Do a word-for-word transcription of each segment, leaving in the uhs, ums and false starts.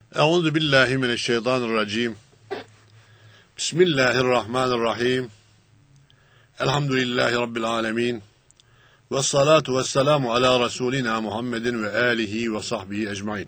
Euzu billahi mineşşeytanirracim. Bismillahirrahmanirrahim. Elhamdülillahi rabbil alamin. Ves salatu vesselamu ala rasulina Muhammedin ve alihi ve sahbihi ecmaîn.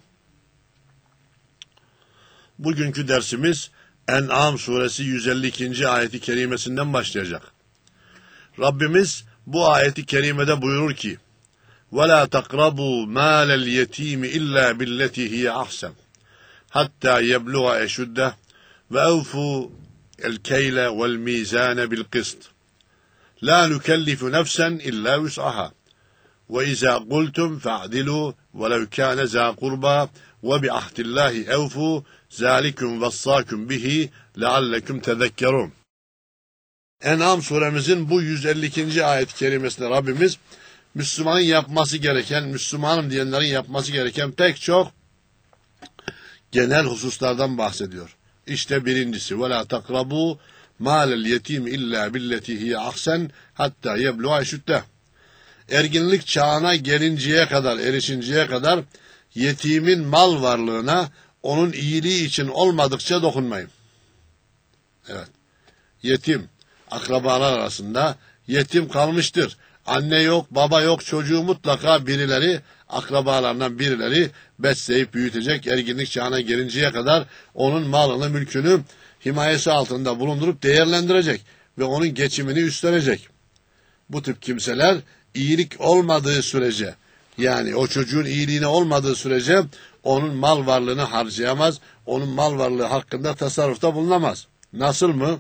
Bugünkü dersimiz En'am suresi yüz elli ikinci ayeti kerimesinden başlayacak. Rabbimiz bu ayeti kerimede buyurur ki: "Ve la takrabu mâlel yetîmi illâ billeti hiye ahsen. Hatta yebluğa eşudde ve evfu el keyle vel mizane bil kıst. La nukellifu nefsen illa vus'aha. Ve izâ kultum fa'dilu ve lev kâne zâ kurba ve bi ahdillahi evfu zâlikum vessâkum bihi leallekum tezekkerûn." En'am suremizin bu yüz elli ikinci ayet kerimesinde Rabbimiz Müslümanın yapması gereken, Müslümanım diyenlerin yapması gereken pek çok genel hususlardan bahsediyor. İşte birincisi: وَلَا تَقْرَبُوا مَالَ الْيَتِيمِ اِلَّا بِالَّتِي هِيَ اَحْسَنْ hatta يَبْلُغَ eşudde. Erginlik çağına gelinceye kadar, erişinceye kadar yetimin mal varlığına onun iyiliği için olmadıkça dokunmayın. Evet. Yetim, akrabalar arasında yetim kalmıştır. Anne yok, baba yok, çocuğu mutlaka birileri, akrabalarından birileri besleyip büyütecek, erginlik çağına gelinceye kadar onun malını, mülkünü himayesi altında bulundurup değerlendirecek ve onun geçimini üstlenecek. Bu tip kimseler iyilik olmadığı sürece, yani o çocuğun iyiliğine olmadığı sürece onun mal varlığını harcayamaz, onun mal varlığı hakkında tasarrufta bulunamaz. Nasıl mı?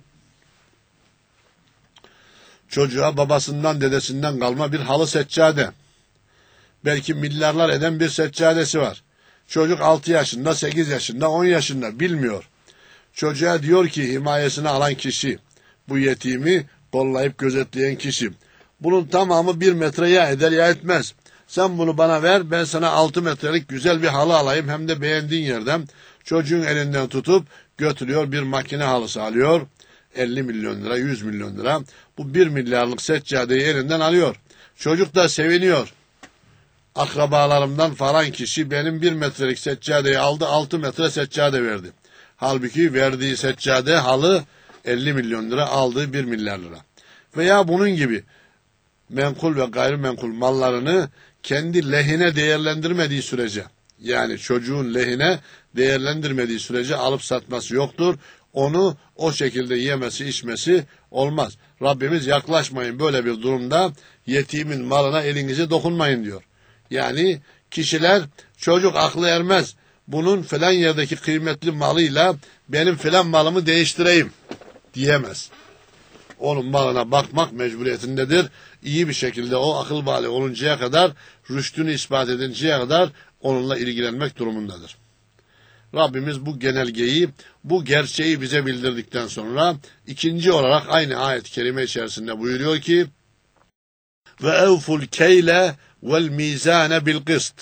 Çocuğa babasından, dedesinden kalma bir halı seccade, belki milyarlar eden bir seccadesi var. Çocuk altı yaşında, sekiz yaşında, on yaşında bilmiyor. Çocuğa diyor ki himayesine alan kişi, bu yetimi kollayıp gözetleyen kişi, bunun tamamı bir metre ya eder ya etmez. Sen bunu bana ver, ben sana altı metrelik güzel bir halı alayım, hem de beğendiğin yerden. Çocuğun elinden tutup götürüyor, bir makine halısı alıyor. elli milyon lira, yüz milyon lira. Bu bir milyarlık seccadeyi elinden alıyor. Çocuk da seviniyor. Akrabalarımdan falan kişi benim bir metrelik seccadeyi aldı, altı metre seccade verdi. Halbuki verdiği seccade, halı elli milyon lira, aldığı bir milyar lira. Veya bunun gibi menkul ve gayrimenkul mallarını kendi lehine değerlendirmediği sürece, yani çocuğun lehine değerlendirmediği sürece alıp satması yoktur. Onu o şekilde yemesi, içmesi olmaz. Rabbimiz yaklaşmayın böyle bir durumda, yetimin malına elinize dokunmayın diyor. Yani kişiler, çocuk aklı ermez, bunun falan yerdeki kıymetli malıyla benim falan malımı değiştireyim diyemez. Onun malına bakmak mecburiyetindedir. İyi bir şekilde o akıl bali oluncaya kadar, rüştünü ispat edinceye kadar onunla ilgilenmek durumundadır. Rabbimiz bu genelgeyi, bu gerçeği bize bildirdikten sonra ikinci olarak aynı ayet-i kerime içerisinde buyuruyor ki: ve evful keyle vel mizane bil kıst.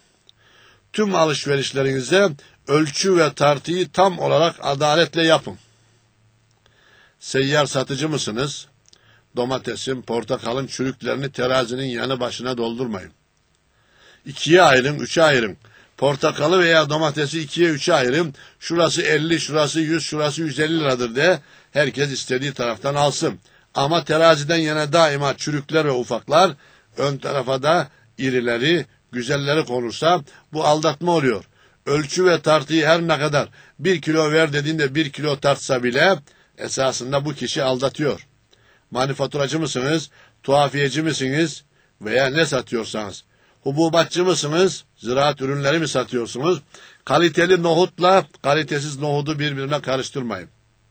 Tüm alışverişlerinize ölçü ve tartıyı tam olarak adaletle yapın. Seyyar satıcı mısınız? Domatesin, portakalın çürüklerini terazinin yanı başına doldurmayın. İkiye ayırın, üçe ayırın. Portakalı veya domatesi ikiye üçe ayırın. Şurası elli, şurası yüz, şurası yüz elli liradır de herkes istediği taraftan alsın. Ama teraziden yana daima çürükler ve ufaklar, ön tarafa da irileri, güzelleri konursa bu aldatma oluyor. Ölçü ve tartıyı her ne kadar bir kilo ver dediğinde bir kilo tartsa bile esasında bu kişi aldatıyor. Manifaturacı mısınız? Tuhafiyeci misiniz? Veya ne satıyorsanız. Hububatçı mısınız? Ziraat ürünleri mi satıyorsunuz? Kaliteli nohutla kalitesiz nohudu birbirine karıştırmayın.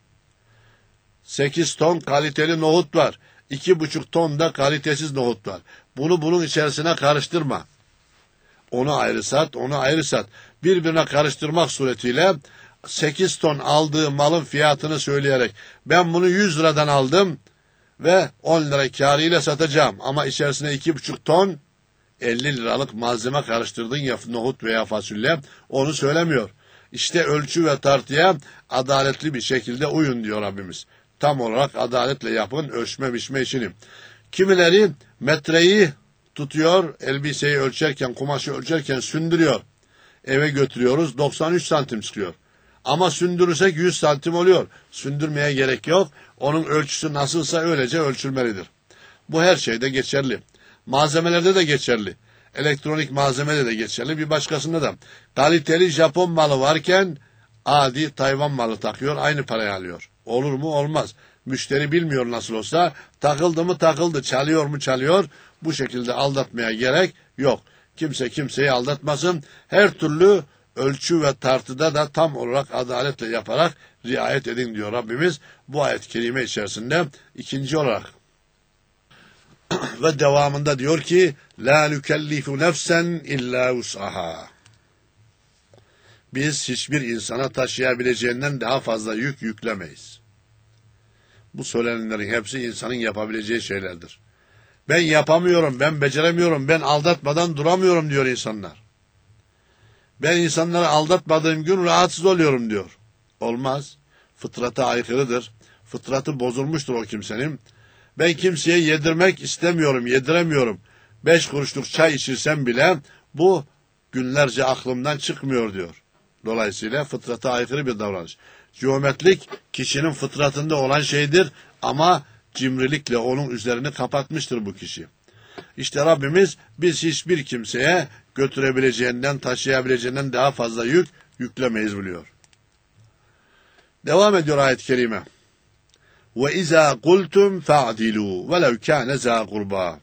sekiz ton kaliteli nohut var. iki buçuk ton da kalitesiz nohut var. Bunu bunun içerisine karıştırma. Onu ayrı sat, onu ayrı sat. Birbirine karıştırmak suretiyle sekiz ton aldığı malın fiyatını söyleyerek ben bunu yüz liradan aldım ve on lira kârıyla satacağım ama içerisine iki buçuk ton elli liralık malzeme karıştırdın ya, nohut veya fasulye, onu söylemiyor. İşte ölçü ve tartıya adaletli bir şekilde uyun diyor Rabbimiz. Tam olarak adaletle yapın ölçme biçme işini. Kimileri metreyi tutuyor, elbiseyi ölçerken, kumaşı ölçerken sündürüyor. eve götürüyoruz, doksan üç santim çıkıyor. Ama sündürürsek yüz santim oluyor. Sündürmeye gerek yok. Onun ölçüsü nasılsa öylece ölçülmelidir. Bu her şeyde geçerli. Malzemelerde de geçerli. Elektronik malzemede de geçerli. Bir başkasında da. Kaliteli Japon malı varken adi Tayvan malı takıyor, aynı parayı alıyor. Olur mu? Olmaz. Müşteri bilmiyor nasıl olsa. Takıldı mı takıldı. Çalıyor mu çalıyor. Bu şekilde aldatmaya gerek yok. Kimse kimseyi aldatmasın. Her türlü ölçü ve tartıda da tam olarak adaletle yaparak riayet edin diyor Rabbimiz bu ayet-i kerime içerisinde. İkinci olarak ve devamında diyor ki la nükellifu nefsen illa vus'aha. Biz hiçbir insana taşıyabileceğinden daha fazla yük yüklemeyiz. Bu söylenenlerin hepsi insanın yapabileceği şeylerdir. Ben yapamıyorum, ben beceremiyorum, ben aldatmadan duramıyorum diyor insanlar. Ben insanları aldatmadığım gün rahatsız oluyorum diyor. Olmaz. Fıtrata aykırıdır. Fıtratı bozulmuştur o kimsenin. Ben kimseye yedirmek istemiyorum, yediremiyorum. Beş kuruşluk çay içirsem bile bu günlerce aklımdan çıkmıyor diyor. Dolayısıyla fıtrata aykırı bir davranış. Cömertlik kişinin fıtratında olan şeydir ama cimrilikle onun üzerini kapatmıştır bu kişi. İşte Rabbimiz biz hiçbir kimseye götürebileceğinden, taşıyabileceğinden daha fazla yük yüklemeyiz biliyor. Devam ediyor ayet-i kerime. Ve izâ kultum fa'dilû velev kâne zâ kurbâ.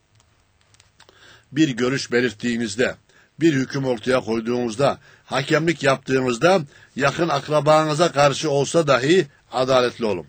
Bir görüş belirttiğinizde, bir hüküm ortaya koyduğunuzda, hakemlik yaptığınızda yakın akrabanıza karşı olsa dahi adaletli olun.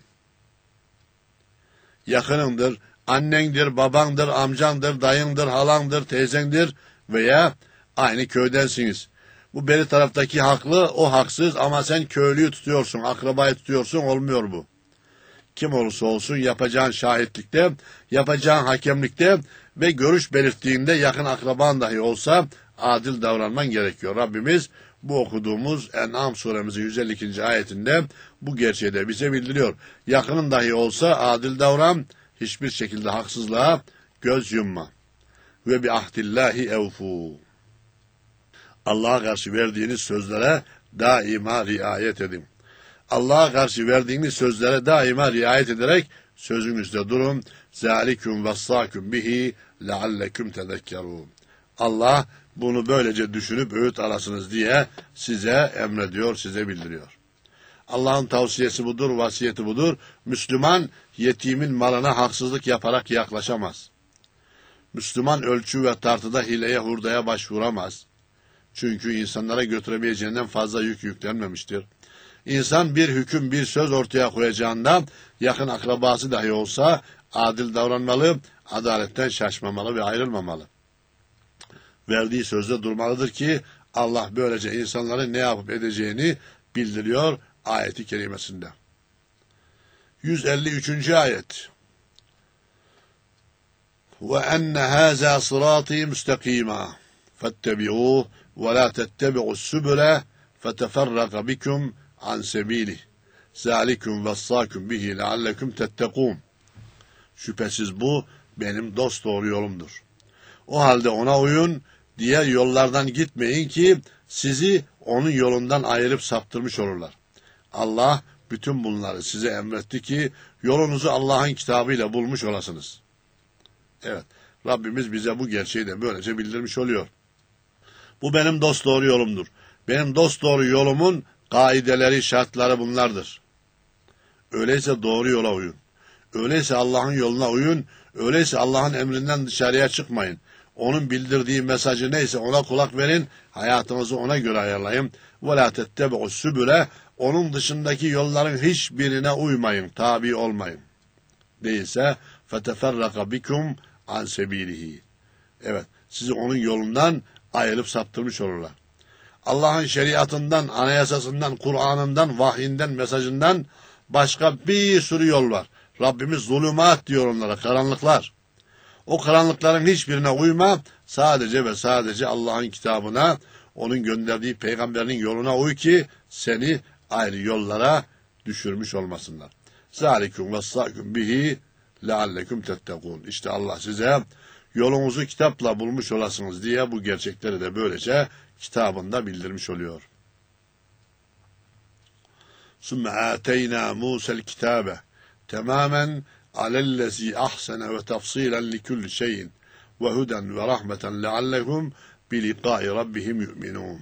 Yakınındır, annendir, babandır, amcandır, dayındır, halandır, teyzendir veya aynı köydensiniz. Bu beri taraftaki haklı, o haksız ama sen köylüyü tutuyorsun, akrabayı tutuyorsun, olmuyor bu. Kim olursa olsun yapacağın şahitlikte, yapacağın hakemlikte ve görüş belirttiğinde yakın akraban dahi olsa adil davranman gerekiyor. Rabbimiz bu okuduğumuz En'am suremizin yüz elli ikinci ayetinde bu gerçeği de bize bildiriyor. Yakının dahi olsa adil davran, hiçbir şekilde haksızlığa göz yumma. Ve bi ahdillahi evfu. Allah'a karşı verdiğiniz sözlere daima riayet edin. Allah'a karşı verdiğiniz sözlere daima riayet ederek sözünüzde durun. Zalikum vassâkum bihi leallekum tezekkerûn. Allah bunu böylece düşünüp öğüt alasınız diye size emrediyor, size bildiriyor. Allah'ın tavsiyesi budur, vasiyeti budur. Müslüman yetimin malına haksızlık yaparak yaklaşamaz. Müslüman ölçü ve tartıda hileye hurdaya başvuramaz. Çünkü insanlara götüremeyeceğinden fazla yük yüklenmemiştir. İnsan bir hüküm, bir söz ortaya koyacağında yakın akrabası dahi olsa adil davranmalı, adaletten şaşmamalı ve ayrılmamalı. Verdiği sözde durmalıdır ki Allah böylece insanların ne yapıp edeceğini bildiriyor ayeti kerimesinde. yüz elli üçüncü ayet. Ve enne hâzâ sırâtî müstakîmâ fettebi'ûh ve lâ tettebi'us sübüle feteferraka bikum an sebîlih. Zâlikum vessâkum bihi leallekum tettekûn. Şüphesiz bu benim dosdoğru yolumdur. O halde ona uyun, diğer yollardan gitmeyin ki sizi onun yolundan ayırıp saptırmış olurlar. Allah bütün bunları size emretti ki yolunuzu Allah'ın kitabıyla bulmuş olasınız. Evet, Rabbimiz bize bu gerçeği de böylece bildirmiş oluyor. Bu benim dosdoğru yolumdur. Benim dosdoğru yolumun kaideleri, şartları bunlardır. Öyleyse doğru yola uyun. Öyleyse Allah'ın yoluna uyun. Öyleyse Allah'ın emrinden dışarıya çıkmayın. Onun bildirdiği mesajı neyse ona kulak verin. Hayatınızı ona göre ayarlayın. وَلَا تَتَّبِعُ السُّبُلَ. Onun dışındaki yolların hiçbirine uymayın, tabi olmayın. Değilse فَتَفَرَّقَ بِكُمْ عَنْ سَب۪يلِهِ. Evet, sizi onun yolundan ayrılıp saptırmış olurlar. Allah'ın şeriatından, anayasasından, Kur'an'ından, vahyinden, mesajından başka bir sürü yol var. Rabbimiz zulümat diyor onlara, karanlıklar. O karanlıkların hiçbirine uyma, sadece ve sadece Allah'ın kitabına, onun gönderdiği peygamberinin yoluna uy ki seni ayrı yollara düşürmüş olmasınlar. Zalikum vessâkum bihi leallekum tettekûn. İşte Allah size yolunuzu kitapla bulmuş olasınız diye bu gerçekleri de böylece kitabında bildirmiş oluyor. ثُمَّ آتَيْنَا مُوسَى الْكِتَابَ تَمَامًا عَلَى الَّذ۪ي أَحْسَنَ وَتَفْصِيلًا لِكُلِّ شَيْءٍ وَهُدًى وَرَحْمَةً لَعَلَّهُمْ بِلِقَاءِ رَبِّهِمْ يُؤْمِنُونَ.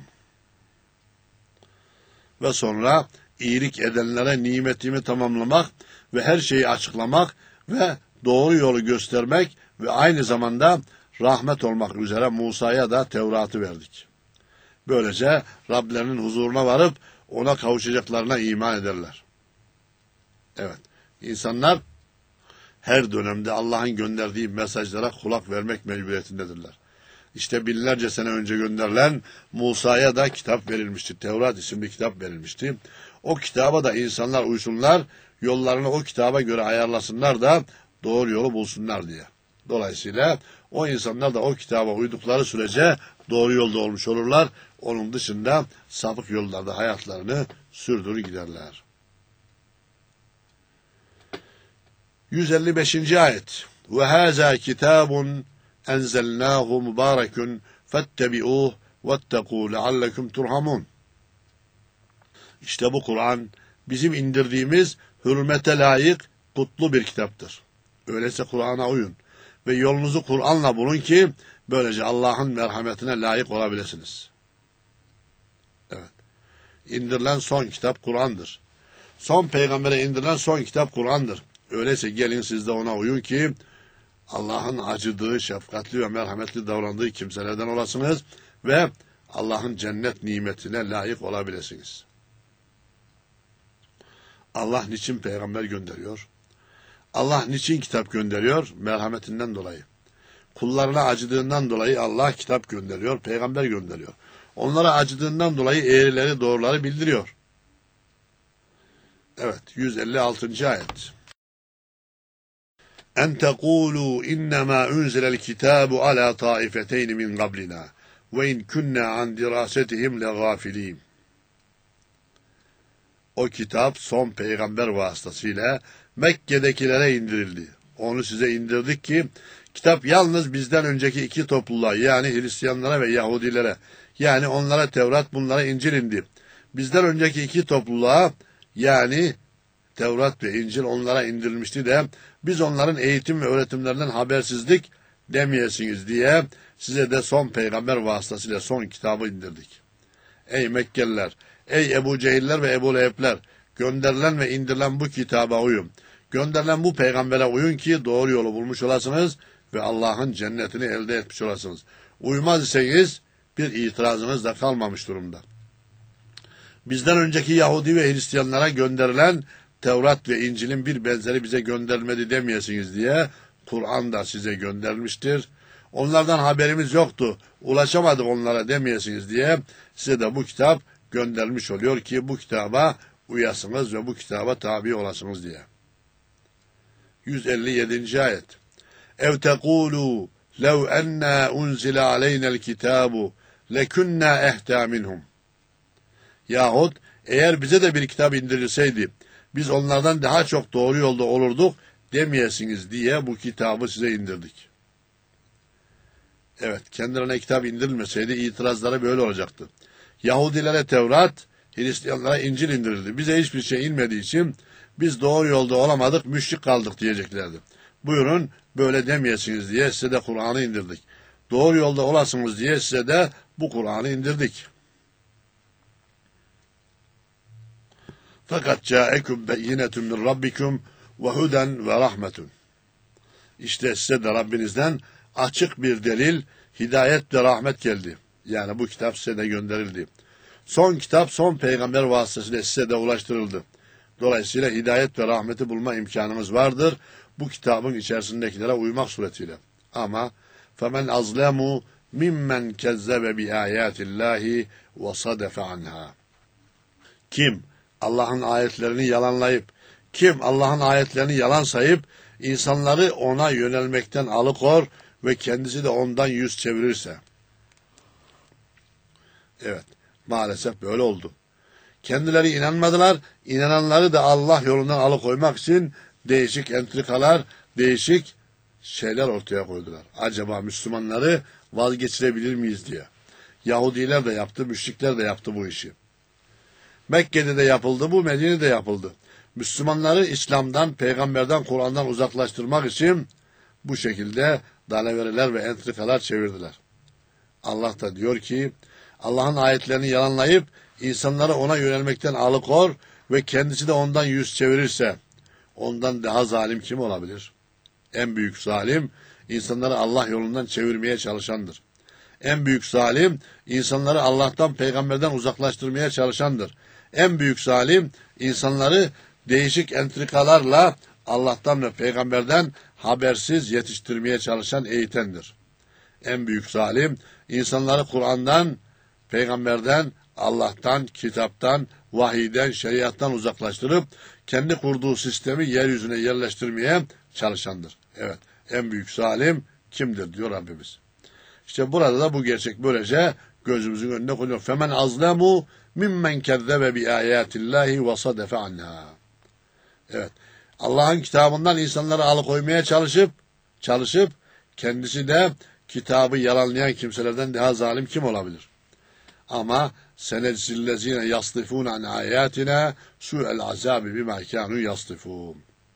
Ve sonra iyilik edenlere nimetimi tamamlamak ve her şeyi açıklamak ve doğru yolu göstermek ve aynı zamanda rahmet olmak üzere Musa'ya da Tevrat'ı verdik. Böylece Rablerinin huzuruna varıp ona kavuşacaklarına iman ederler. Evet, insanlar her dönemde Allah'ın gönderdiği mesajlara kulak vermek mecburiyetindedirler. İşte binlerce sene önce gönderilen Musa'ya da kitap verilmişti. Tevrat isimli kitap verilmişti. O kitaba da insanlar uysunlar, yollarını o kitaba göre ayarlasınlar da doğru yolu bulsunlar diye. Dolayısıyla o insanlar da o kitaba uydukları sürece doğru yolda olmuş olurlar. Onun dışında sapık yollarda hayatlarını sürdürür giderler. yüz elli beşinci ayet. Ve hâzâ kitâbun enzelnâhu mübârekun fettebi'ûh vettekû leallekum turhamun. İşte bu Kur'an bizim indirdiğimiz hürmete layık kutlu bir kitaptır. Öyleyse Kur'an'a uyun ve yolunuzu Kur'an'la bulun ki böylece Allah'ın merhametine layık olabilirsiniz. Evet. İndirilen son kitap Kur'an'dır. Son peygambere indirilen son kitap Kur'an'dır. Öyleyse gelin siz de ona uyun ki Allah'ın acıdığı, şefkatli ve merhametli davrandığı kimselerden olasınız ve Allah'ın cennet nimetine layık olabilirsiniz. Allah niçin peygamber gönderiyor? Allah niçin kitap gönderiyor? Merhametinden dolayı. Kullarına acıdığından dolayı Allah kitap gönderiyor, peygamber gönderiyor. Onlara acıdığından dolayı eğrileri, doğruları bildiriyor. Evet, yüz elli altıncı ayet. En tekulu innema unzilel kitabu ala taifeteyn min qablina ve in kunna an dirasetihim legafilin. O kitap son peygamber vasıtasıyla Mekke'dekilere indirildi. Onu size indirdik ki kitap yalnız bizden önceki iki topluluğa yani Hristiyanlara ve Yahudilere yani onlara Tevrat bunlara İncil indi. Bizden önceki iki topluluğa yani Tevrat ve İncil onlara indirilmişti de biz onların eğitim ve öğretimlerinden habersizlik demeyesiniz diye size de son peygamber vasıtasıyla son kitabı indirdik. Ey Mekkeliler, ey Ebu Cehiller ve Ebu Lehebler, gönderilen ve indirilen bu kitaba uyun. Gönderilen bu peygambere uyun ki doğru yolu bulmuş olasınız ve Allah'ın cennetini elde etmiş olasınız. Uymaz iseniz bir itirazınız da kalmamış durumda. Bizden önceki Yahudi ve Hristiyanlara gönderilen Tevrat ve İncil'in bir benzeri bize gönderilmedi demeyesiniz diye Kur'an da size gönderilmiştir. Onlardan haberimiz yoktu, ulaşamadık onlara demeyesiniz diye size de bu kitap gönderilmiş oluyor ki bu kitaba uyasınız ve bu kitaba tabi olasınız diye. yüz elli yedinci ayet. Ev tekulu lev enna unzile aleynel kitabu lekunna ehta minhum. Yahut eğer bize de bir kitap indirilseydi biz onlardan daha çok doğru yolda olurduk demeyesiniz diye bu kitabı size indirdik. Evet, kendilerine kitap indirilmeseydi itirazları böyle olacaktı. Yahudilere Tevrat, Hristiyanlara İncil indirildi. Bize hiçbir şey inmediği için biz doğru yolda olamadık, müşrik kaldık diyeceklerdi. Buyurun böyle demeyesiniz diye size de Kur'an'ı indirdik. Doğru yolda olasınız diye size de bu Kur'an'ı indirdik. Fakat câekum beyinetun min rabbikum ve huden ve rahmetun. İşte size de Rabbinizden açık bir delil, hidayet ve rahmet geldi. Yani bu kitap size de gönderildi. Son kitap son peygamber vasıtasıyla size de ulaştırıldı. Dolayısıyla hidayet ve rahmeti bulma imkanımız vardır. Bu kitabın içerisindekilere uymak suretiyle. Ama فَمَنْ أَظْلَمُوا مِمَّنْ كَذَّبَ بِآيَاتِ اللّٰهِ وَصَدَفَ عَنْهَا. Kim Allah'ın ayetlerini yalanlayıp, kim Allah'ın ayetlerini yalan sayıp, insanları ona yönelmekten alıkor ve kendisi de ondan yüz çevirirse. Evet, maalesef böyle oldu. Kendileri inanmadılar, inananları da Allah yolundan alıkoymak için değişik entrikalar, değişik şeyler ortaya koydular. Acaba Müslümanları vazgeçirebilir miyiz diye. Yahudiler de yaptı, müşrikler de yaptı bu işi. Mekke'de de yapıldı bu, Medine'de yapıldı. Müslümanları İslam'dan, peygamberden, Kur'an'dan uzaklaştırmak için bu şekilde dalaveriler ve entrikalar çevirdiler. Allah da diyor ki, Allah'ın ayetlerini yalanlayıp insanları ona yönelmekten alıkor ve kendisi de ondan yüz çevirirse, ondan daha zalim kim olabilir? En büyük zalim, insanları Allah yolundan çevirmeye çalışandır. En büyük zalim, insanları Allah'tan, peygamberden uzaklaştırmaya çalışandır. En büyük zalim, insanları değişik entrikalarla Allah'tan ve peygamberden habersiz yetiştirmeye çalışan eğitendir. En büyük zalim, insanları Kur'an'dan, peygamberden, Allah'tan, kitaptan, vahiyden, şeriattan uzaklaştırıp kendi kurduğu sistemi yeryüzüne yerleştirmeye çalışandır. Evet, en büyük zalim kimdir diyor Rabbimiz. İşte burada da bu gerçek böylece gözümüzün önüne koyuyor. Femen azlemu mimmen kezzebe bi ayatillahi ve sadefe anha. Evet. Allah'ın kitabından insanları alıkoymaya çalışıp çalışıp kendisi de kitabı yalanlayan kimselerden daha zalim kim olabilir? Ama senedzillezine yastifun an ayatina su'el azabi bima kanu yastifun.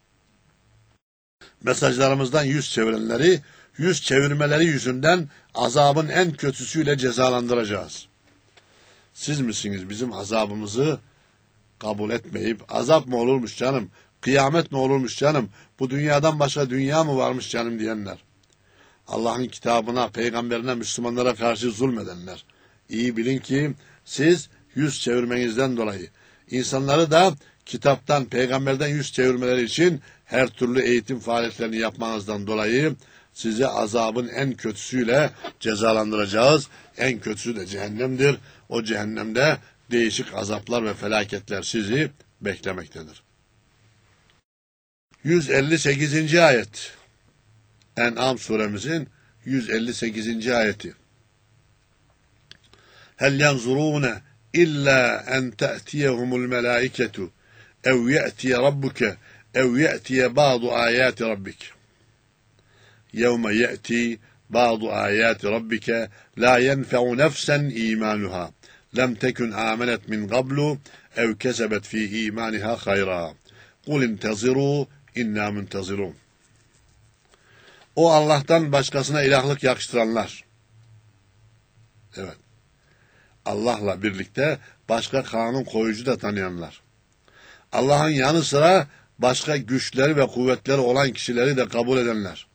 Mesajlarımızdan yüz çevirenleri, yüz çevirmeleri yüzünden azabın en kötüsüyle cezalandıracağız. Siz misiniz bizim azabımızı kabul etmeyip, azap mı olurmuş canım, kıyamet mi olurmuş canım, bu dünyadan başka dünya mı varmış canım diyenler. Allah'ın kitabına, peygamberine, Müslümanlara karşı zulmedenler. İyi bilin ki siz yüz çevirmenizden dolayı, insanları da kitaptan, peygamberden yüz çevirmeleri için her türlü eğitim faaliyetlerini yapmanızdan dolayı sizi azabın en kötüsüyle cezalandıracağız. En kötüsü de cehennemdir. O cehennemde değişik azaplar ve felaketler sizi beklemektedir. yüz elli sekizinci ayet. En'am suremizin yüz elli sekizinci ayeti. Hel yanzurune illa en te'tiyehumul melaiketu ev ye'tiye rabbuke ev ye'tiye ba'du ayati rabbik. Yevme ye'ti ba'du ayati rabbike la yenfe'u nefsen imanuha lem tekun amenet min qablu ev kesebet fi imaniha hayra. Kul inteziru inna muntezirun. O Allah'tan başkasına ilahlık yakıştıranlar. Evet. Allah'la birlikte başka kanun koyucu da tanıyanlar. Allah'ın yanı sıra başka güçleri ve kuvvetleri olan kişileri de kabul edenler.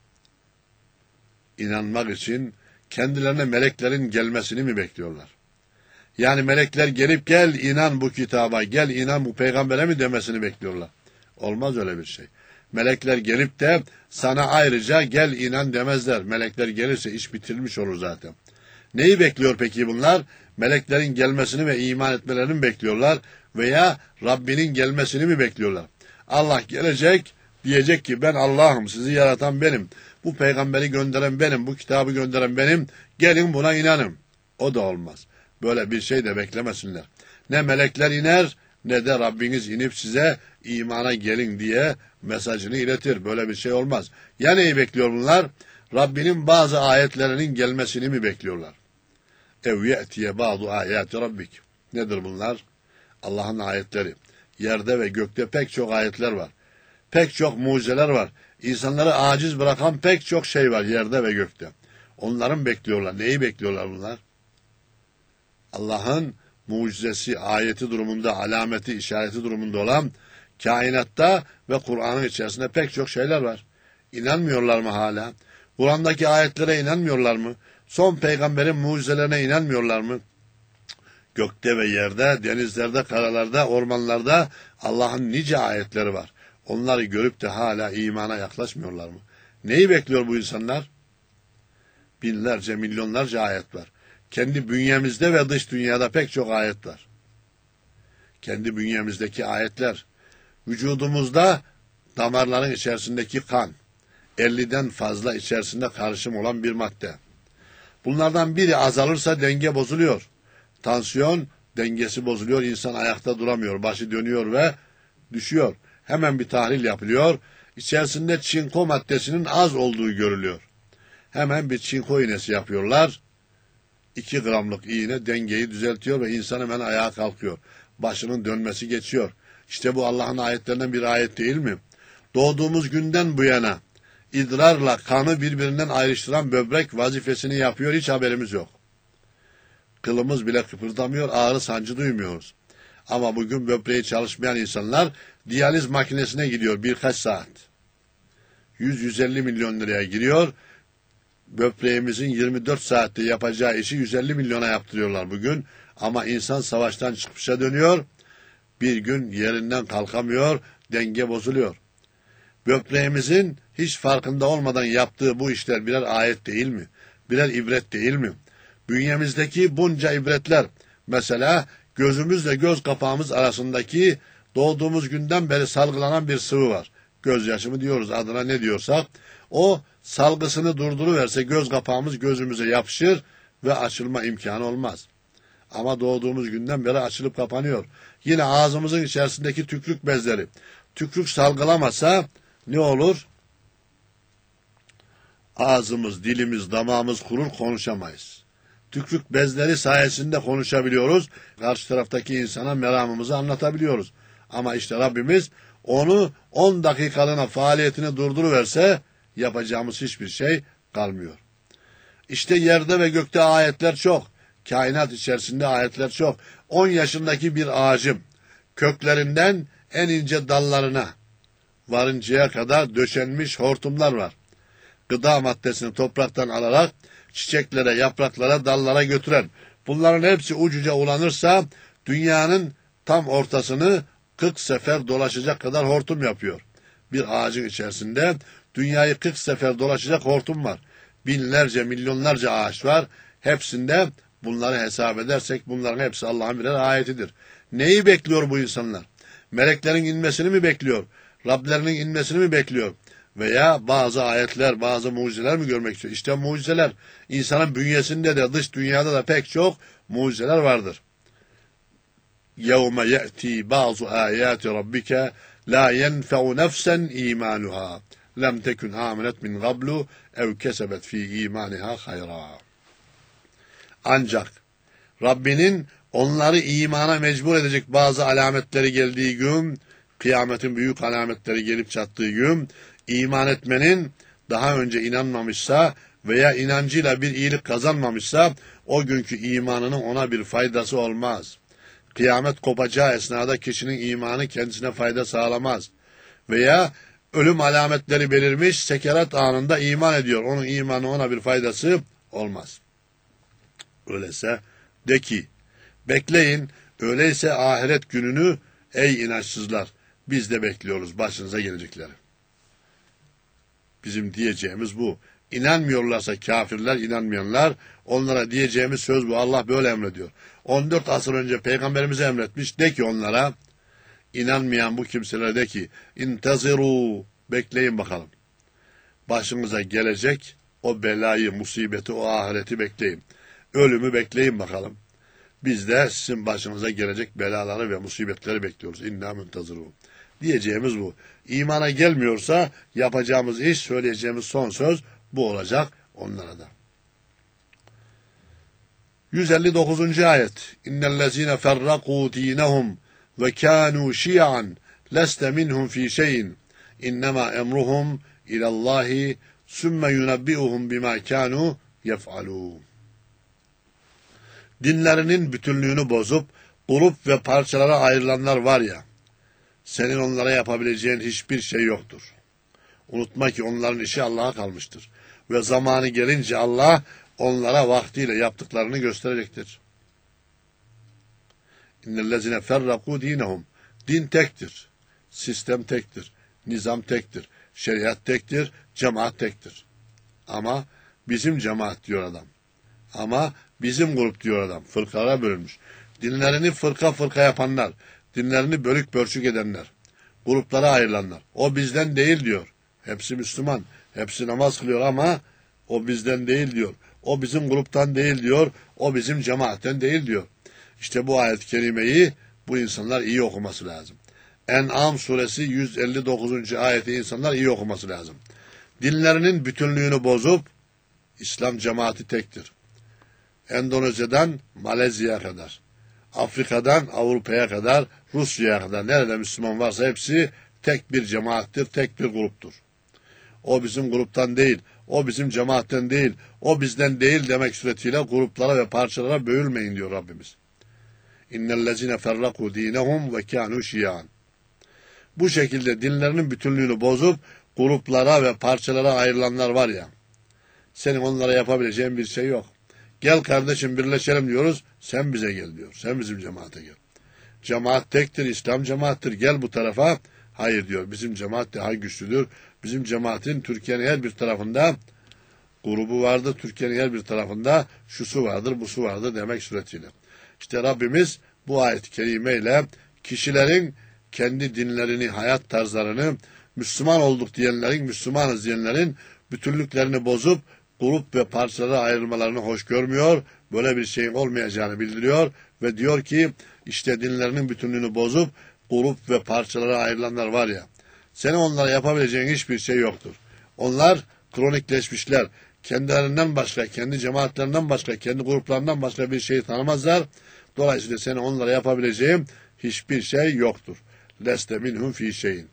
İnanmak için kendilerine meleklerin gelmesini mi bekliyorlar? Yani melekler gelip gel inan bu kitaba, gel inan bu peygambere mi demesini bekliyorlar? Olmaz öyle bir şey. Melekler gelip de sana ayrıca gel inan demezler. Melekler gelirse iş bitirilmiş olur zaten. Neyi bekliyor peki bunlar? Meleklerin gelmesini ve iman etmelerini mi bekliyorlar? Veya Rabbinin gelmesini mi bekliyorlar? Allah gelecek, diyecek ki ben Allah'ım, sizi yaratan benim. Bu peygamberi gönderen benim, bu kitabı gönderen benim. Gelin buna inanın. O da olmaz. Böyle bir şey de beklemesinler. Ne melekler iner, ne de Rabbiniz inip size imana gelin diye mesajını iletir. Böyle bir şey olmaz. Ya neyi bekliyor bunlar? Rabbinin bazı ayetlerinin gelmesini mi bekliyorlar? Ev ye'tiye ba'du ayati rabbik. Nedir bunlar? Allah'ın ayetleri. Yerde ve gökte pek çok ayetler var. Pek çok mucizeler var. İnsanları aciz bırakan pek çok şey var yerde ve gökte. Onların bekliyorlar. Neyi bekliyorlar bunlar? Allah'ın mucizesi, ayeti durumunda, alameti, işareti durumunda olan kainatta ve Kur'an'ın içerisinde pek çok şeyler var. İnanmıyorlar mı hala? Kur'an'daki ayetlere inanmıyorlar mı? Son peygamberin mucizelerine inanmıyorlar mı? Gökte ve yerde, denizlerde, karalarda, ormanlarda Allah'ın nice ayetleri var. Onları görüp de hala imana yaklaşmıyorlar mı? Neyi bekliyor bu insanlar? Binlerce, milyonlarca ayet var. Kendi bünyemizde ve dış dünyada pek çok ayet var. Kendi bünyemizdeki ayetler, vücudumuzda damarların içerisindeki kan, elliden fazla içerisinde karışım olan bir madde. Bunlardan biri azalırsa denge bozuluyor. Tansiyon dengesi bozuluyor, insan ayakta duramıyor, başı dönüyor ve düşüyor. Hemen bir tahlil yapılıyor. İçerisinde çinko maddesinin az olduğu görülüyor. Hemen bir çinko iğnesi yapıyorlar. iki gramlık iğne dengeyi düzeltiyor ve insan hemen ayağa kalkıyor. Başının dönmesi geçiyor. İşte bu Allah'ın ayetlerinden bir ayet değil mi? Doğduğumuz günden bu yana idrarla kanı birbirinden ayrıştıran böbrek vazifesini yapıyor, hiç haberimiz yok. Kılımız bile kıpırdamıyor, ağrı sancı duymuyoruz. Ama bugün böbreği çalışmayan insanlar diyaliz makinesine gidiyor birkaç saat. yüz yüz elli milyon liraya giriyor. Böbreğimizin yirmi dört saatte yapacağı işi yüz elli milyona yaptırıyorlar bugün. Ama insan savaştan çıkmışa dönüyor. Bir gün yerinden kalkamıyor, denge bozuluyor. Böbreğimizin hiç farkında olmadan yaptığı bu işler birer ayet değil mi? Birer ibret değil mi? Bünyemizdeki bunca ibretler, mesela gözümüzle göz kapağımız arasındaki doğduğumuz günden beri salgılanan bir sıvı var. Gözyaşı mı diyoruz, adına ne diyorsak, o salgısını durduruverse göz kapağımız gözümüze yapışır ve açılma imkanı olmaz. Ama doğduğumuz günden beri açılıp kapanıyor. Yine ağzımızın içerisindeki tükrük bezleri, tükrük salgılamasa ne olur? Ağzımız, dilimiz, damağımız kurur, konuşamayız. Tükrük bezleri sayesinde konuşabiliyoruz. Karşı taraftaki insana meramımızı anlatabiliyoruz. Ama işte Rabbimiz onu on dakikalığına faaliyetini durduruverse yapacağımız hiçbir şey kalmıyor. İşte yerde ve gökte ayetler çok. Kainat içerisinde ayetler çok. on yaşındaki bir ağacım köklerinden en ince dallarına varıncaya kadar döşenmiş hortumlar var. Gıda maddesini topraktan alarak çiçeklere, yapraklara, dallara götüren, bunların hepsi ucuca ulanırsa dünyanın tam ortasını kırk sefer dolaşacak kadar hortum yapıyor. Bir ağacın içerisinde dünyayı kırk sefer dolaşacak hortum var. Binlerce, milyonlarca ağaç var. Hepsinde bunları hesap edersek bunların hepsi Allah'ın birer ayetidir. Neyi bekliyor bu insanlar? Meleklerin inmesini mi bekliyor? Rablerinin inmesini mi bekliyor? Veya bazı ayetler, bazı mucizeler mi görmek istiyor? İşte mucizeler. İnsanın bünyesinde de dış dünyada da pek çok mucizeler vardır. يَوْمَ يَأْتِي بَعْضُ آيَاتِ رَبِّكَ لَا يَنْفَعُ نَفْسًا اِيمَانُهَا لَمْ تَكُنْ آمَنَتْ مِنْ قَبْلُ اَوْ كَسَبَتْ ف۪ي اِيمَانِهَا خَيْرًا. Ancak Rabbinin onları imana mecbur edecek bazı alametleri geldiği gün, kıyametin büyük alametleri gelip çattığı gün, iman etmenin daha önce inanmamışsa veya inancıyla bir iyilik kazanmamışsa o günkü imanının ona bir faydası olmaz. Kıyamet kopacağı esnada kişinin imanı kendisine fayda sağlamaz. Veya ölüm alametleri belirmiş, sekerat anında iman ediyor. Onun imanı ona bir faydası olmaz. Öyleyse de ki, bekleyin, öyleyse ahiret gününü ey inançsızlar, biz de bekliyoruz başınıza gelecekleri. Bizim diyeceğimiz bu. İnanmıyorlarsa kafirler, inanmayanlar, onlara diyeceğimiz söz bu. Allah böyle emrediyor. on dört asır önce Peygamberimize emretmiş. De ki onlara, inanmayan bu kimselere de ki, intaziru, bekleyin bakalım. Başınıza gelecek o belayı, musibeti, o ahireti bekleyin. Ölümü bekleyin bakalım. Biz de sizin başınıza gelecek belaları ve musibetleri bekliyoruz. İnna muntazirun. Diyeceğimiz bu. İmana gelmiyorsa yapacağımız iş, söyleyeceğimiz son söz bu olacak onlara da. yüz elli dokuzuncu ayet. İnnellezine ferrakû dînehum ve kânû şi'an leste minhum fî şeyin. İnnemâ emruhum ilallâhi sümme yunebbi'uhum bimâ kânû yef'alûn. Dinlerinin bütünlüğünü bozup grup ve parçalara ayrılanlar var ya, senin onlara yapabileceğin hiçbir şey yoktur. Unutma ki onların işi Allah'a kalmıştır. Ve zamanı gelince Allah onlara vaktiyle yaptıklarını gösterecektir. İnnellezine ferrakû dînehum. Din tektir. Sistem tektir. Nizam tektir. Şeriat tektir. Cemaat tektir. Ama bizim cemaat diyor adam. Ama bizim grup diyor adam. Fırkalara bölünmüş. Dinlerini fırka fırka yapanlar. Dinlerini bölük pörçük edenler. Gruplara ayrılanlar. O bizden değil diyor. Hepsi Müslüman. Hepsi namaz kılıyor ama o bizden değil diyor. O bizim gruptan değil diyor. O bizim cemaatten değil diyor. İşte bu ayet-i kerimeyi bu insanlar iyi okuması lazım. En'am suresi yüz elli dokuzuncu ayeti insanlar iyi okuması lazım. Dinlerinin bütünlüğünü bozup İslam cemaati tektir. Endonezya'dan Malezya'ya kadar, Afrika'dan Avrupa'ya kadar, Rusya'ya kadar nerede Müslüman varsa hepsi tek bir cemaattir, tek bir gruptur. O bizim gruptan değil, o bizim cemaatten değil, o bizden değil demek suretiyle gruplara ve parçalara bölünmeyin diyor Rabbimiz. İnnellezine ferraku dinehum ve kânu şiyan. Bu şekilde dinlerinin bütünlüğünü bozup gruplara ve parçalara ayrılanlar var ya, senin onlara yapabileceğin bir şey yok. Gel kardeşim birleşelim diyoruz, sen bize gel diyor, sen bizim cemaate gel. Cemaat tektir, İslam cemaattir, gel bu tarafa. Hayır diyor, bizim cemaat daha güçlüdür. Bizim cemaatin Türkiye'nin her bir tarafında grubu vardır, Türkiye'nin her bir tarafında şusu vardır, busu vardır demek suretiyle. İşte Rabbimiz bu ayet-i kerimeyle kişilerin kendi dinlerini, hayat tarzlarını, Müslüman olduk diyenlerin, Müslümanız diyenlerin bütünlüklerini bozup grup ve parçalara ayrılmalarını hoş görmüyor. Böyle bir şeyin olmayacağını bildiriyor ve diyor ki işte dinlerinin bütünlüğünü bozup grup ve parçalara ayrılanlar var ya, senin onlara yapabileceğin hiçbir şey yoktur. Onlar kronikleşmişler. Kendilerinden başka, kendi cemaatlerinden başka, kendi gruplarından başka bir şeyi tanımazlar. Dolayısıyla senin onlara yapabileceğin hiçbir şey yoktur. Leste minhum fi şeyin.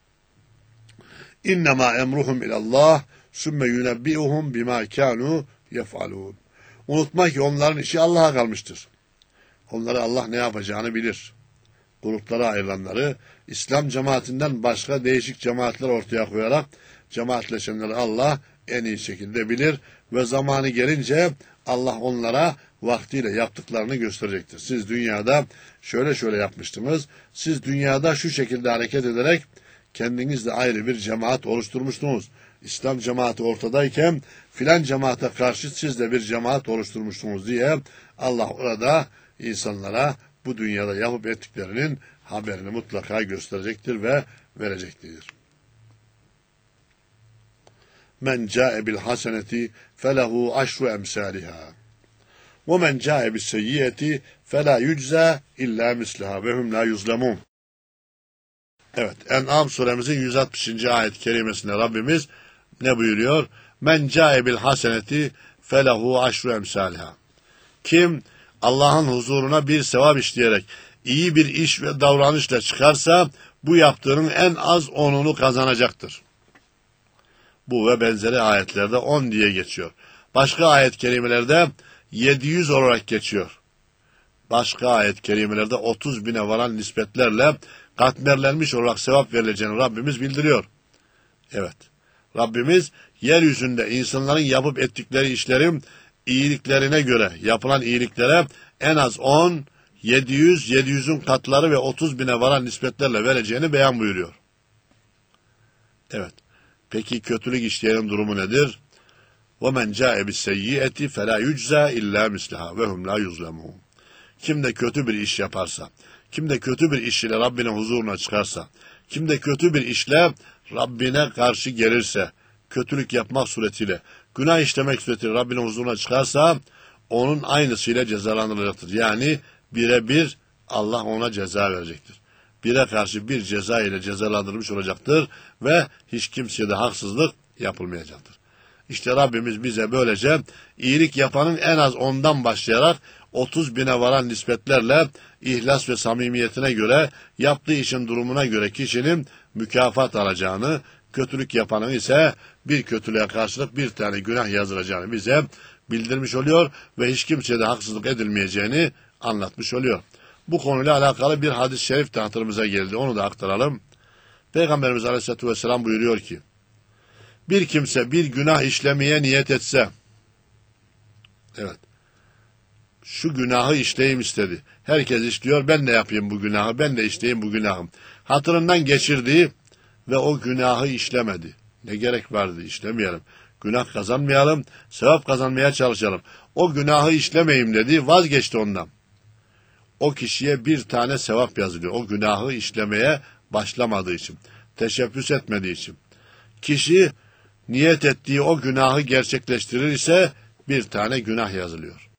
İnnemâ emruhum ilallah sümme yunebbi'uhum bimâ kânû yef'alûn. Unutma ki onların işi Allah'a kalmıştır. Onları Allah ne yapacağını bilir. Gruplara ayrılanları, İslam cemaatinden başka değişik cemaatler ortaya koyarak cemaatleşenleri Allah en iyi şekilde bilir ve zamanı gelince Allah onlara vaktiyle yaptıklarını gösterecektir. Siz dünyada şöyle şöyle yapmıştınız, siz dünyada şu şekilde hareket ederek kendinizle ayrı bir cemaat oluşturmuştunuz. İslam cemaati ortadayken filan cemaate karşı siz de bir cemaat oluşturmuştunuz diye Allah orada insanlara bu dünyada yapıp ettiklerinin haberini mutlaka gösterecektir ve verecektir. Men ca'e bil haseneti felehu aşru emsaliha ve men ca'e bis seyyiyeti fela yücza illa misliha ve hum la yuzlemun. Evet, En'am suremizin yüz altmışıncı ayet-i kerimesinde Rabbimiz ne buyuruyor? Men ca'e bil haseneti felehu aşru emsaliha. Kim Allah'ın huzuruna bir sevap işleyerek iyi bir iş ve davranışla çıkarsa bu yaptığının en az onunu kazanacaktır. Bu ve benzeri ayetlerde on diye geçiyor. Başka ayet-i kerimelerde yedi yüz olarak geçiyor. Başka ayet-i kerimelerde otuz bine varan nispetlerle katmerlenmiş olarak sevap verileceğini Rabbimiz bildiriyor. Evet, Rabbimiz yeryüzünde insanların yapıp ettikleri işlerin iyiliklerine göre yapılan iyiliklere en az on, yedi yüz, yedi yüzün katları ve otuz bine varan nispetlerle vereceğini beyan buyuruyor. Evet. Peki kötülük işleyenin durumu nedir? وَمَنْ جَاءَ بِالسَّيِّئَةِ فَلَا يُجْزَى اِلَّا مِسْلِهَا وَهُمْ لَا يُظْلَمُونَ. Kim de kötü bir iş yaparsa, kim de kötü bir iş ile Rabbinin huzuruna çıkarsa, kim de kötü bir işle Rabbine karşı gelirse, kötülük yapmak suretiyle, günah işlemek suretiyle Rabbinin huzuruna çıkarsa, onun aynısıyla cezalandırılacaktır. Yani birebir Allah ona ceza verecektir. Bire karşı bir ceza ile cezalandırılmış olacaktır ve hiç kimseye de haksızlık yapılmayacaktır. İşte Rabbimiz bize böylece iyilik yapanın en az ondan başlayarak otuz bine varan nispetlerle ihlas ve samimiyetine göre, yaptığı işin durumuna göre kişinin mükafat alacağını, kötülük yapanın ise bir kötülüğe karşılık bir tane günah yazılacağını bize bildirmiş oluyor ve hiç kimseye de haksızlık edilmeyeceğini anlatmış oluyor. Bu konuyla alakalı bir hadis-i şerif de hatırımıza geldi. Onu da aktaralım. Peygamberimiz Aleyhisselatü Vesselam buyuruyor ki, bir kimse bir günah işlemeye niyet etse, evet, şu günahı işleyeyim istedi. Herkes işliyor, ben de yapayım bu günahı, ben de işleyeyim bu günahı. Hatırından geçirdiği ve o günahı işlemedi. Ne gerek vardı, işlemeyelim. Günah kazanmayalım, sevap kazanmaya çalışalım. O günahı işlemeyeyim dedi, vazgeçti ondan. O kişiye bir tane sevap yazılıyor. O günahı işlemeye başlamadığı için, teşebbüs etmediği için. Kişi niyet ettiği o günahı gerçekleştirir ise bir tane günah yazılıyor.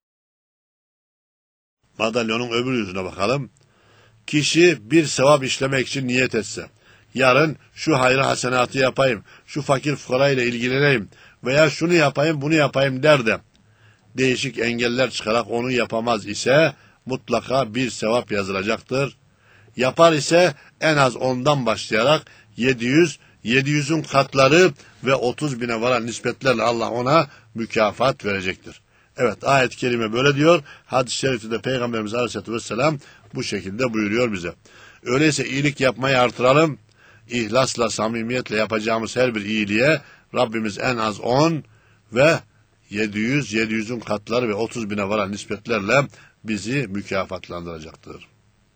Madalyonun öbür yüzüne bakalım. Kişi bir sevap işlemek için niyet etse, yarın şu hayır hasenatı yapayım, şu fakir fukara ile ilgileneyim veya şunu yapayım, bunu yapayım der de, değişik engeller çıkarak onu yapamaz ise mutlaka bir sevap yazılacaktır. Yapar ise en az ondan başlayarak yedi yüz, yedi yüzün katları ve otuz bine varan nispetlerle Allah ona mükafat verecektir. Evet, ayet-i kerime böyle diyor. Hadis-i şerifte de Peygamberimiz Aleyhisselatü Vesselam bu şekilde buyuruyor bize. Öyleyse iyilik yapmayı artıralım. İhlasla, samimiyetle yapacağımız her bir iyiliğe Rabbimiz en az on ve yedi yüz, yedi yüzün katları ve otuz bine varan nispetlerle bizi mükafatlandıracaktır.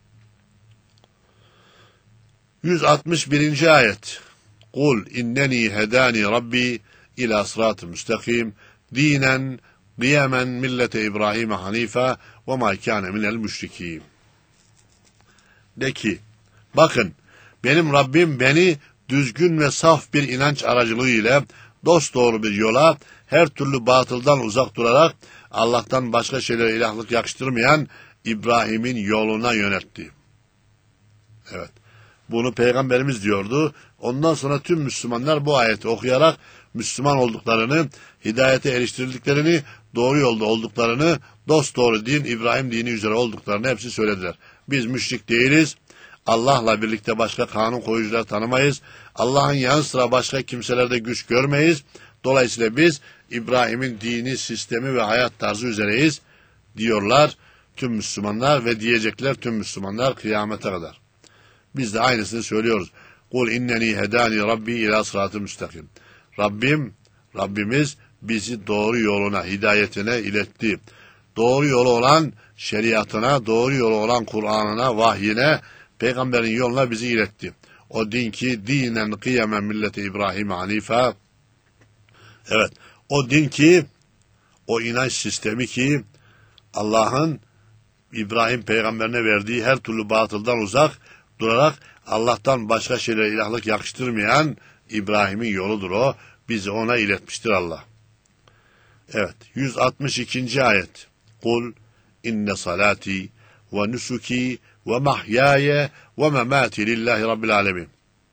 yüz altmış birinci ayet. Kul inneni hedani Rabbi ila sırat-ı müstakim dinen diyemen millete İbrahim hanife ve ma kâne minel müşrikîn. De ki, bakın benim Rabbim beni düzgün ve saf bir inanç aracılığı ile dosdoğru bir yola, her türlü batıldan uzak durarak Allah'tan başka şeylere ilahlık yakıştırmayan İbrahim'in yoluna yöneltti. Evet. Bunu Peygamberimiz diyordu. Ondan sonra tüm Müslümanlar bu ayeti okuyarak Müslüman olduklarını, hidayete eriştirildiklerini, doğru yolda olduklarını, dosdoğru din, İbrahim dini üzere olduklarını hepsi söylediler. Biz müşrik değiliz. Allah'la birlikte başka kanun koyucular tanımayız. Allah'ın yanı sıra başka kimselerde güç görmeyiz. Dolayısıyla biz İbrahim'in dini, sistemi ve hayat tarzı üzereyiz diyorlar tüm Müslümanlar ve diyecekler tüm Müslümanlar kıyamete kadar. Biz de aynısını söylüyoruz. Kul inneni hedani Rabbi ila sırat-ı müstakim. Rabbim, Rabbimiz bizi doğru yoluna, hidayetine iletti. Doğru yolu olan şeriatına, doğru yolu olan Kur'an'ına, vahyine, Peygamberin yoluna bizi iletti. O din ki dinen kıyamen milleti İbrahim hanife. Evet, o din ki, o inanç sistemi ki Allah'ın İbrahim peygamberine verdiği her türlü batıldan uzak durarak Allah'tan başka şeylere ilahlık yakıştırmayan İbrahim'in yoludur o. Bizi ona iletmiştir Allah. Evet, yüz altmış ikinci ayet. Kul inne salati ve nusuki ve mahyaya ve memati lillahi rabbil alemin.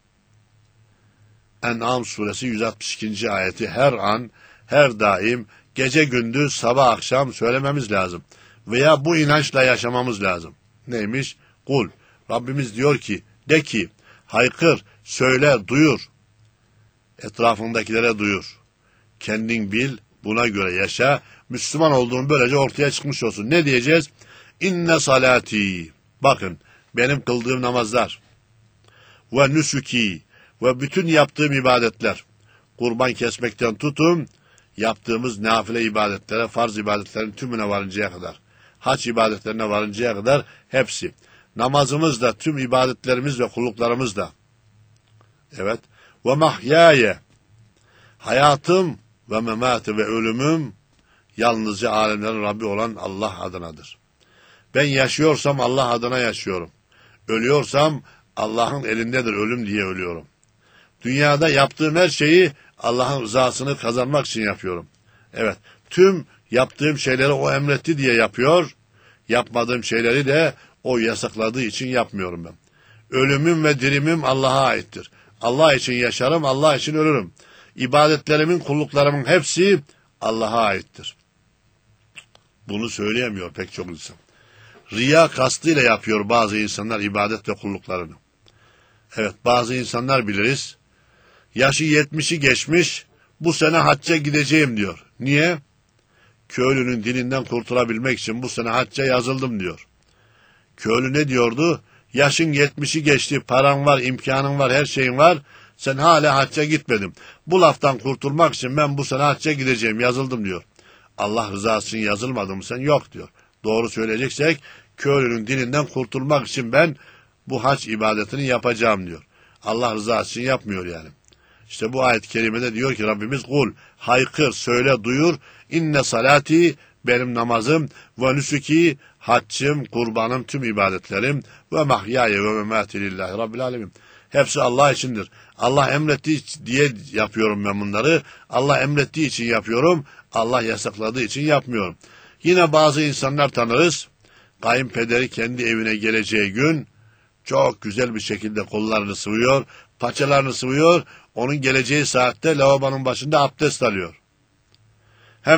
En'am suresi yüz altmış ikinci ayeti her an, her daim, gece gündüz, sabah akşam söylememiz lazım. Veya bu inançla yaşamamız lazım. Neymiş? Kul. Rabbimiz diyor ki, de ki, haykır, söyle, duyur. Etrafındakilere duyur. Kendin bil, buna göre yaşa. Müslüman olduğun böylece ortaya çıkmış olsun. Ne diyeceğiz? İnne salati. Bakın, benim kıldığım namazlar. Ve nusuki. Ve bütün yaptığım ibadetler. Kurban kesmekten tutun, yaptığımız nafile ibadetlere, farz ibadetlerin tümüne varıncaya kadar. Hac ibadetlerine varıncaya kadar hepsi. Namazımız da, tüm ibadetlerimiz ve kulluklarımız da. Evet. Ve mahyaya. Hayatım ve memati ve ölümüm yalnızca alemlerin Rabbi olan Allah adınadır. Ben yaşıyorsam Allah adına yaşıyorum. Ölüyorsam Allah'ın elindedir ölüm diye ölüyorum. Dünyada yaptığım her şeyi Allah'ın rızasını kazanmak için yapıyorum. Evet, tüm yaptığım şeyleri o emretti diye yapıyor, yapmadığım şeyleri de o yasakladığı için yapmıyorum ben. Ölümüm ve dirimim Allah'a aittir. Allah için yaşarım, Allah için ölürüm. İbadetlerimin, kulluklarımın hepsi Allah'a aittir. Bunu söyleyemiyor pek çok insan. Riya kastıyla yapıyor bazı insanlar ibadet ve kulluklarını. Evet, bazı insanlar biliriz. Yaşı yetmişi geçmiş, bu sene hacca gideceğim diyor. Niye? Köylünün dilinden kurtulabilmek için bu sene hacca yazıldım diyor. Köylü ne diyordu? Yaşın yetmişi geçti, paran var, imkanın var, her şeyin var. Sen hala hacca gitmedin. Bu laftan kurtulmak için ben bu sene hacca gideceğim, yazıldım diyor. Allah rızası için yazılmadın mı sen? Yok diyor. Doğru söyleyeceksek, köylünün dilinden kurtulmak için ben bu hac ibadetini yapacağım diyor. Allah rızası için yapmıyor yani. İşte bu ayet-i kerimede diyor ki Rabbimiz kul, haykır, söyle, duyur, inne salati, benim namazım, ve nusuki, haccım, kurbanım, tüm ibadetlerim, ve mahyaya ve memati lillahi rabbil alemin. Hepsi Allah içindir. Allah emrettiği diye yapıyorum ben bunları. Allah emrettiği için yapıyorum. Allah yasakladığı için yapmıyorum. Yine bazı insanlar tanırız. Kayınpederi kendi evine geleceği gün çok güzel bir şekilde kollarını sıvıyor, paçalarını sıvıyor. Onun geleceği saatte lavabonun başında abdest alıyor. Hemen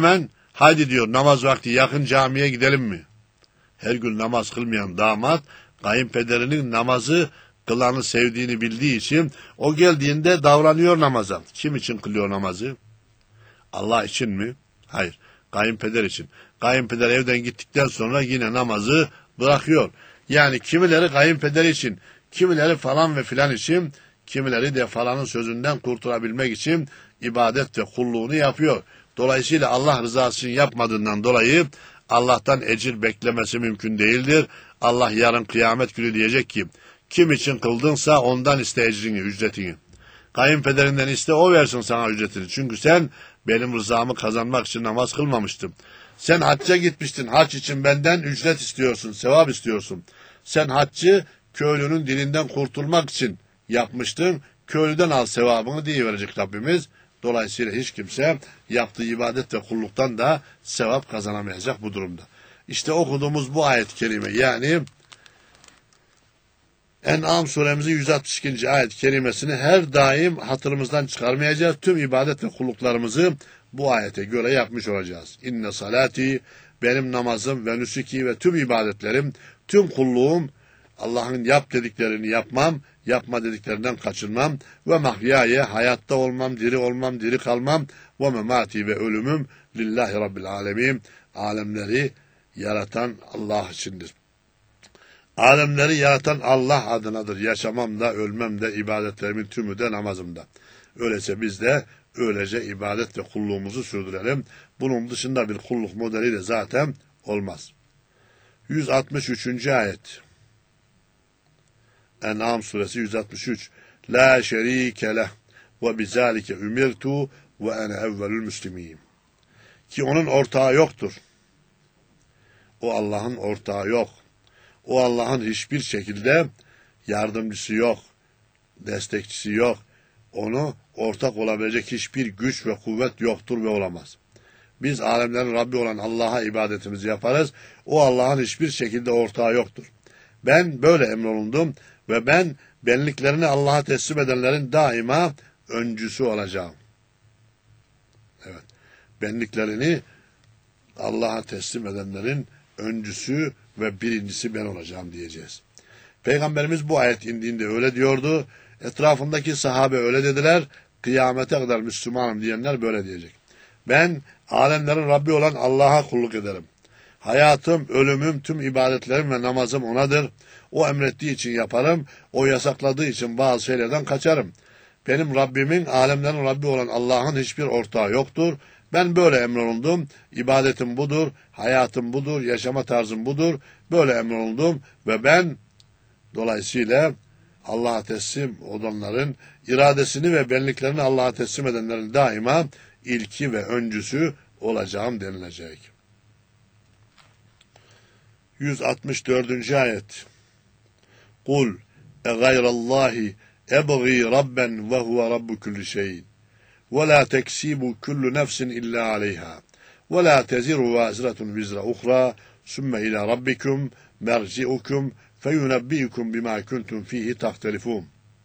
Haydi diyor namaz vakti yakın camiye gidelim mi? Her gün namaz kılmayan damat kayınpederinin namazı kılanı sevdiğini bildiği için o geldiğinde davranıyor namaza. Kim için kılıyor namazı? Allah için mi? Hayır. Kayınpeder için. Kayınpeder evden gittikten sonra yine namazı bırakıyor. Yani kimileri kayınpeder için, kimileri falan ve filan için, kimileri de falanın sözünden kurtulabilmek için ibadet ve kulluğunu yapıyor. Dolayısıyla Allah rızası için yapmadığından dolayı Allah'tan ecir beklemesi mümkün değildir. Allah yarın kıyamet günü diyecek ki, kim için kıldınsa ondan iste ecrini, ücretini. Kayınpederinden iste, o versin sana ücretini. Çünkü sen benim rızamı kazanmak için namaz kılmamıştın. Sen hacca gitmiştin, hac için benden ücret istiyorsun, sevap istiyorsun. Sen haccı köylünün dilinden kurtulmak için yapmıştın, köylüden al sevabını diye verecek Rabbimiz. Dolayısıyla hiç kimse yaptığı ibadet ve kulluktan da sevap kazanamayacak bu durumda. İşte okuduğumuz bu ayet-i kerime, yani En'am suremizin yüz altmış ikinci ayet-i kerimesini her daim hatırımızdan çıkarmayacağız. Tüm ibadet ve kulluklarımızı bu ayete göre yapmış olacağız. İnne salati, benim namazım ve nüsuki ve tüm ibadetlerim, tüm kulluğum, Allah'ın yap dediklerini yapmam, yapma dediklerinden kaçınmam ve mahyaye, hayatta olmam, diri olmam, diri kalmam ve memati ve ölümüm lillahi rabbil alemin, alemleri yaratan Allah içindir. Alemleri yaratan Allah adınadır. Yaşamam da, ölmem de, ibadetlerimin tümü de namazımda. Öyleyse biz de öylece ibadet ve kulluğumuzu sürdürelim. Bunun dışında bir kulluk modeli de zaten olmaz. yüz altmış üçüncü ayet. En'am suresi yüz altmış üç. La şerike leh ve bizalike ümirtu ve ene evvelül müslimiyim. Ki onun ortağı yoktur. O Allah'ın ortağı yok. O Allah'ın hiçbir şekilde yardımcısı yok, destekçisi yok. Onu ortak olabilecek hiçbir güç ve kuvvet yoktur ve olamaz. Biz alemlerin Rabbi olan Allah'a ibadetimizi yaparız. O Allah'ın hiçbir şekilde ortağı yoktur. Ben böyle emrolundum ve ben benliklerini Allah'a teslim edenlerin daima öncüsü olacağım. Evet, benliklerini Allah'a teslim edenlerin öncüsü ve birincisi ben olacağım diyeceğiz. Peygamberimiz bu ayet indiğinde öyle diyordu. Etrafındaki sahabe öyle dediler. Kıyamete kadar Müslümanım diyenler böyle diyecek. Ben alemlerin Rabbi olan Allah'a kulluk ederim. Hayatım, ölümüm, tüm ibadetlerim ve namazım O'nadır. O emrettiği için yaparım. O yasakladığı için bazı şeylerden kaçarım. Benim Rabbimin, alemlerin Rabbi olan Allah'ın hiçbir ortağı yoktur. Ben böyle emrolundum. İbadetim budur, hayatım budur, yaşama tarzım budur. Böyle emrolundum ve ben dolayısıyla Allah'a teslim olanların iradesini ve benliklerini Allah'a teslim edenlerin daima ilki ve öncüsü olacağım denilecek. yüz altmış dördüncü ayet. Kul e gayrallahi ebği rabben ve huve rabbu kulli şeyin. وَلَا تَكْسِيبُ كُلُّ نَفْسٍ إِلَّا عَلَيْهَا وَلَا تَزِرُ وَازِرَةٌ وِزْرَ أُخْرَى ثُمَّ إِلَى رَبِّكُمْ مَرْجِعُكُمْ فَيُنَبِّئُكُمْ بِمَا كُنْتُمْ فِيهِ تَخْتَلِفُونَ.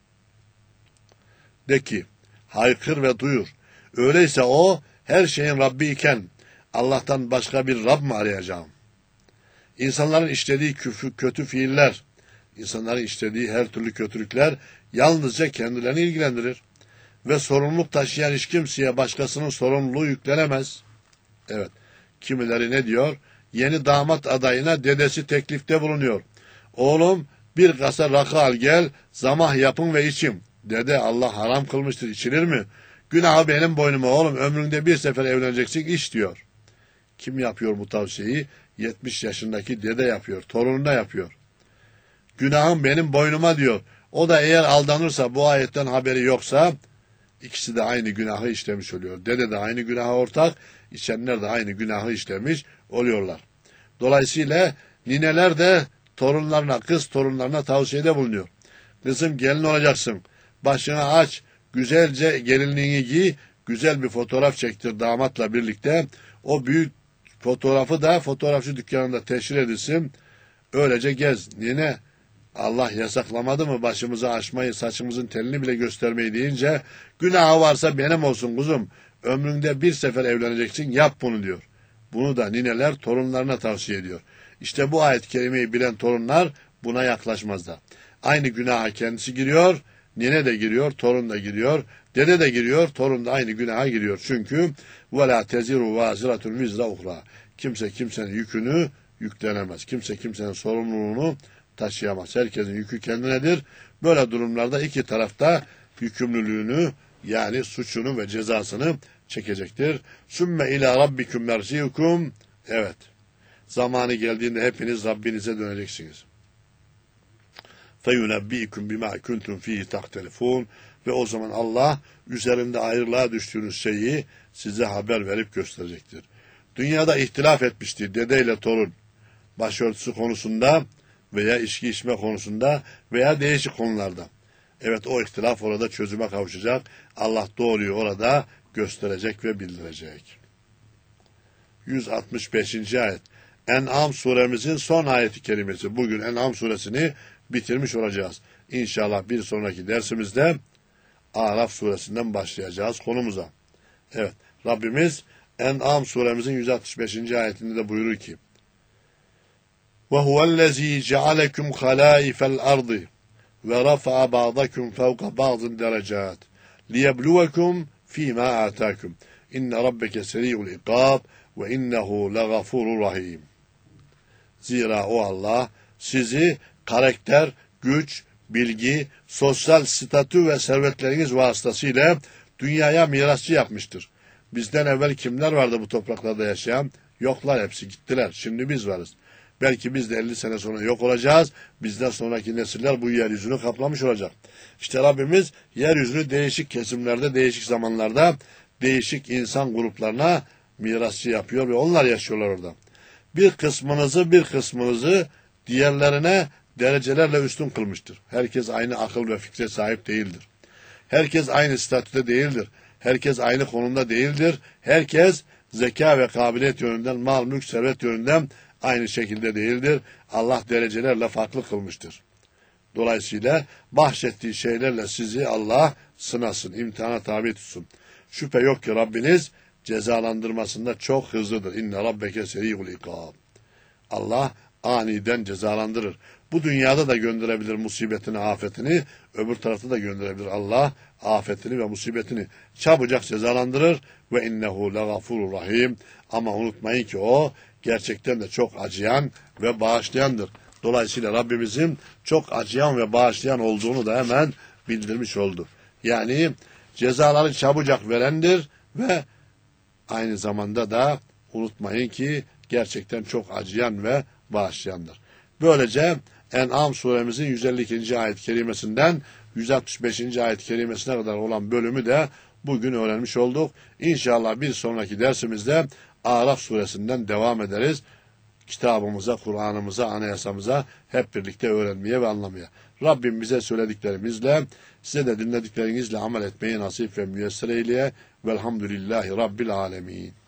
De ki, haykır ve duyur. Öyleyse o her şeyin Rabbi iken Allah'tan başka bir Rab mı arayacağım? İnsanların işlediği küfür, kötü fiiller, insanların işlediği her türlü kötülükler yalnızca kendilerini ilgilendirir. Ve sorumluluk taşıyan hiç kimseye başkasının sorumluluğu yüklenemez. Evet, kimileri ne diyor? Yeni damat adayına dedesi teklifte bulunuyor. Oğlum bir kasa rakı al gel, zamah yapın ve içim. Dede Allah haram kılmıştır, içilir mi? Günahı benim boynuma oğlum, ömründe bir sefer evleneceksin, iç diyor. Kim yapıyor bu tavsiyeyi? yetmiş yaşındaki dede yapıyor, torununa yapıyor. Günahım benim boynuma diyor. O da eğer aldanırsa, bu ayetten haberi yoksa, İkisi de aynı günahı işlemiş oluyor. Dede de aynı günaha ortak, içenler de aynı günahı işlemiş oluyorlar. Dolayısıyla nineler de torunlarına, kız torunlarına tavsiyede bulunuyor. Kızım gelin olacaksın, başını aç, güzelce gelinliğini giy, güzel bir fotoğraf çektir damatla birlikte. O büyük fotoğrafı da fotoğrafçı dükkanında teşhir edilsin. Öylece gez. Nine, Allah yasaklamadı mı başımızı açmayı, saçımızın telini bile göstermeyi deyince, günahı varsa benim olsun kuzum, ömründe bir sefer evleneceksin, yap bunu diyor. Bunu da nineler torunlarına tavsiye ediyor. İşte bu ayet-i kerimeyi bilen torunlar buna yaklaşmazlar. Aynı günaha kendisi giriyor, nine de giriyor, torun da giriyor, dede de giriyor, torun da aynı günaha giriyor. Çünkü وَلَا تَزِرُ وَازِرَةٌ وِزْرَ اُخْرَى Kimse kimsenin yükünü yüklenemez. Kimse kimsenin sorumluluğunu taşıyamaz. Herkesin yükü kendinedir. Böyle durumlarda iki tarafta yükümlülüğünü yani suçunu ve cezasını çekecektir. Sümme ila rabbikum merciukum. Evet. Zamanı geldiğinde hepiniz Rabbinize döneceksiniz. Feyunebbiikum bima kuntum fihi tahtelifun ve o zaman Allah üzerinde ayrılığa düştüğünüz şeyi size haber verip gösterecektir. Dünyada ihtilaf etmiştir dedeyle torun başörtüsü konusunda veya içki içme konusunda veya değişik konularda. Evet o ihtilaf orada çözüme kavuşacak. Allah doğruyu orada gösterecek ve bildirecek. yüz altmış beşinci ayet. En'am suremizin son ayeti kerimesi. Bugün En'am suresini bitirmiş olacağız. İnşallah bir sonraki dersimizde Araf suresinden başlayacağız konumuza. Evet Rabbimiz En'am suremizin yüz altmış beşinci ayetinde de buyurur ki وَهُوَ الَّذ۪ي جَعَلَكُمْ خَلَائِفَ الْأَرْضِ وَرَفَعَ بَعْضَكُمْ فَوْقَ بَعْضٍ دَرَجَاتٍ لِيَبْلُوَكُمْ ف۪ي مَا آتَاكُمْ اِنَّ رَبَّكَ سَرِيعُ الْعِقَابِ وَاِنَّهُ لَغَفُورٌ رَحِيمٌ Zira o Allah sizi karakter, güç, bilgi, sosyal statü ve servetleriniz vasıtasıyla dünyaya mirasçı yapmıştır. Bizden evvel kimler vardı bu topraklarda yaşayan? Yoklar, hepsi gittiler. Şimdi biz varız. Belki biz de elli sene sonra yok olacağız. Bizden sonraki nesiller bu yeryüzünü kaplamış olacak. İşte Rabbimiz yeryüzünü değişik kesimlerde, değişik zamanlarda, değişik insan gruplarına mirasçı yapıyor ve onlar yaşıyorlar orada. Bir kısmınızı, bir kısmınızı diğerlerine derecelerle üstün kılmıştır. Herkes aynı akıl ve fikre sahip değildir. Herkes aynı statüde değildir. Herkes aynı konumda değildir. Herkes zeka ve kabiliyet yönünden, mal, mülk, servet yönünden aynı şekilde değildir. Allah derecelerle farklı kılmıştır. Dolayısıyla bahşettiği şeylerle sizi Allah sınasın, imtihana tabi tutsun. Şüphe yok ki Rabbiniz cezalandırmasında çok hızlıdır. İnne rabbeke seri'ul ikab. Allah aniden cezalandırır. Bu dünyada da gönderebilir musibetini, afetini, öbür tarafta da gönderebilir Allah afetini ve musibetini. Çabucak cezalandırır ve innehu legafurur rahim. Ama unutmayın ki o gerçekten de çok acıyan ve bağışlayandır. Dolayısıyla Rabbimizin çok acıyan ve bağışlayan olduğunu da hemen bildirmiş oldu. Yani cezaları çabucak verendir ve aynı zamanda da unutmayın ki gerçekten çok acıyan ve bağışlayandır. Böylece En'am suremizin yüz elli ikinci ayet-i kerimesinden yüz altmış beşinci ayet-i kerimesine kadar olan bölümü de bugün öğrenmiş olduk. İnşallah bir sonraki dersimizde Araf suresinden devam ederiz. Kitabımıza, Kur'an'ımıza, anayasamıza hep birlikte öğrenmeye ve anlamaya. Rabbim bize söylediklerimizle, size de dinlediklerinizle amel etmeyi nasip ve müyesser eyleye. Velhamdülillahi Rabbil alemin.